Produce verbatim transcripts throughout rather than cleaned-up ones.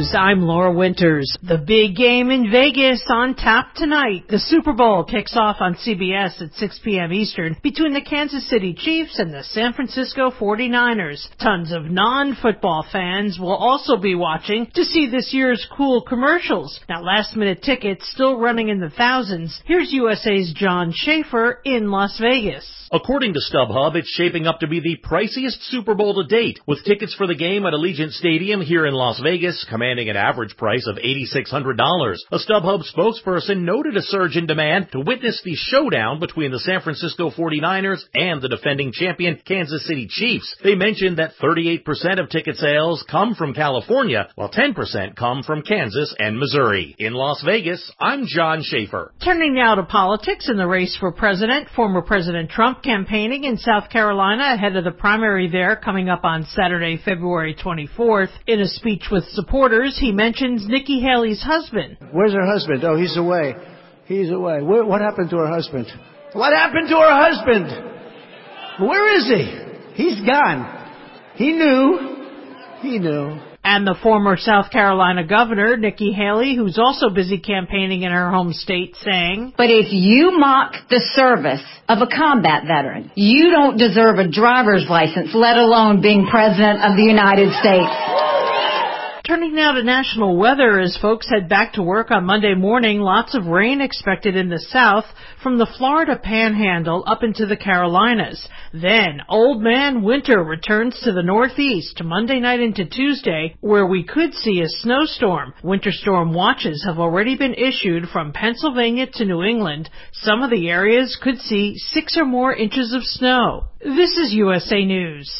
News, I'm Laura Winters. The big game in Vegas on tap tonight. The Super Bowl kicks off on C B S at six p.m. Eastern between the Kansas City Chiefs and the San Francisco forty-niners. Tons of non-football fans will also be watching to see this year's cool commercials. Now, last-minute tickets still running in the thousands. Here's U S A's John Schaefer in Las Vegas. According to StubHub, it's shaping up to be the priciest Super Bowl to date, with tickets for the game at Allegiant Stadium here in Las Vegas commanding an average price of eight thousand six hundred dollars. A StubHub spokesperson noted a surge in demand to witness the showdown between the San Francisco forty-niners and the defending champion Kansas City Chiefs. They mentioned that thirty-eight percent of ticket sales come from California, while ten percent come from Kansas and Missouri. In Las Vegas, I'm John Schaefer. Turning now to politics in the race for president, former President Trump campaigning in South Carolina ahead of the primary there coming up on Saturday, February twenty-fourth. In a speech with supporters, he mentions Nikki Haley's husband. Where's her husband? Oh, he's away. He's away. Where, what happened to her husband? What happened to her husband? Where is he? He's gone. He knew. He knew. And the former South Carolina governor, Nikki Haley, who's also busy campaigning in her home state, saying, "But if you mock the service of a combat veteran, you don't deserve a driver's license, let alone being president of the United States." Turning now to national weather as folks head back to work on Monday morning, lots of rain expected in the south from the Florida Panhandle up into the Carolinas. Then Old Man Winter returns to the northeast Monday night into Tuesday, where we could see a snowstorm. Winter storm watches have already been issued from Pennsylvania to New England. Some of the areas could see six or more inches of snow. This is U S A News.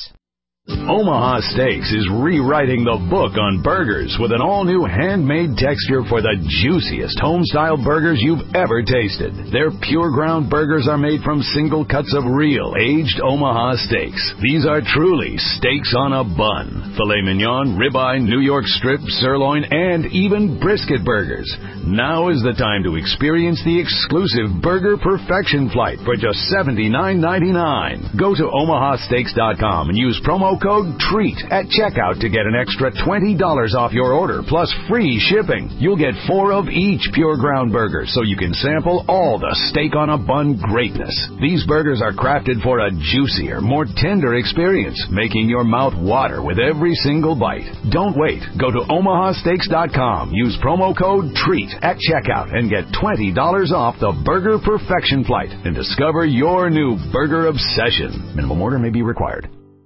Omaha Steaks is rewriting the book on burgers with an all-new handmade texture for the juiciest home-style burgers you've ever tasted. Their pure ground burgers are made from single cuts of real, aged Omaha steaks. These are truly steaks on a bun. Filet mignon, ribeye, New York strip, sirloin, and even brisket burgers. Now is the time to experience the exclusive Burger Perfection Flight for just seventy-nine ninety-nine. Go to omaha steaks dot com and use promo code TREAT at checkout to get an extra twenty dollars off your order, plus free shipping. You'll get four of each pure ground burger, so you can sample all the steak on a bun greatness. These burgers are crafted for a juicier, more tender experience, making your mouth water with every single bite. Don't wait. Go to omaha steaks dot com, use promo code TREAT at checkout, and get twenty dollars off the Burger Perfection Flight and discover your new burger obsession. Minimum order may be required.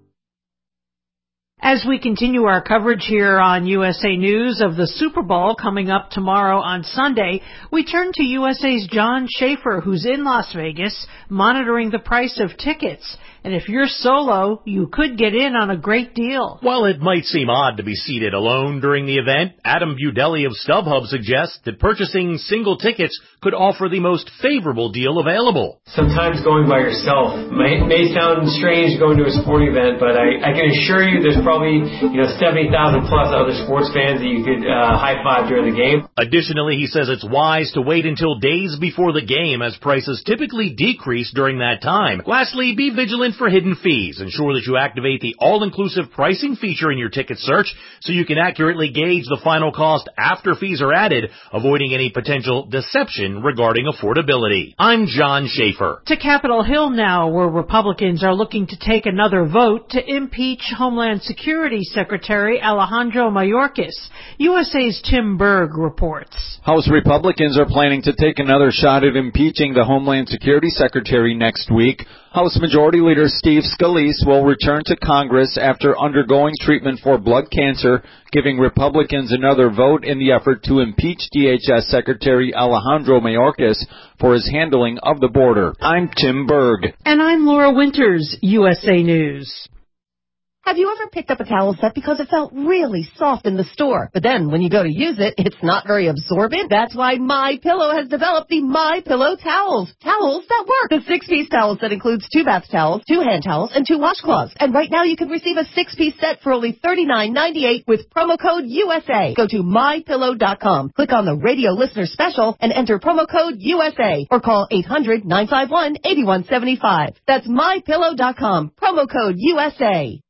As we continue our coverage here on U S A News of the Super Bowl coming up tomorrow on Sunday, we turn to U S A's John Schaefer, who's in Las Vegas, monitoring the price of tickets. And if you're solo, you could get in on a great deal. While it might seem odd to be seated alone during the event, Adam Budelli of StubHub suggests that purchasing single tickets could offer the most favorable deal available. Sometimes going by yourself may, may sound strange going to a sporting event, but I, I can assure you there's probably, you know, seventy thousand plus other sports fans that you could uh, high-five during the game. Additionally, he says it's wise to wait until days before the game, as prices typically decrease during that time. Lastly, be vigilant for hidden fees. Ensure that you activate the all-inclusive pricing feature in your ticket search so you can accurately gauge the final cost after fees are added, avoiding any potential deception regarding affordability. I'm John Schaefer. To Capitol Hill now, where Republicans are looking to take another vote to impeach Homeland Security Secretary Alejandro Mayorkas. U S A's Tim Berg reports. House Republicans are planning to take another shot at impeaching the Homeland Security Secretary next week. House Majority Leader Steve Scalise will return to Congress after undergoing treatment for blood cancer, giving Republicans another vote in the effort to impeach D H S Secretary Alejandro Mayorkas for his handling of the border. I'm Tim Berg. And I'm Laura Winters, U S A News. Have you ever picked up a towel set because it felt really soft in the store, but then when you go to use it, it's not very absorbent? That's why MyPillow has developed the MyPillow towels. Towels that work. The six-piece towel set includes two bath towels, two hand towels, and two washcloths. And right now you can receive a six-piece set for only thirty-nine ninety-eight with promo code U S A. Go to my pillow dot com, click on the radio listener special, and enter promo code U S A, or call eight hundred nine five one eight one seven five. That's my pillow dot com, promo code U S A.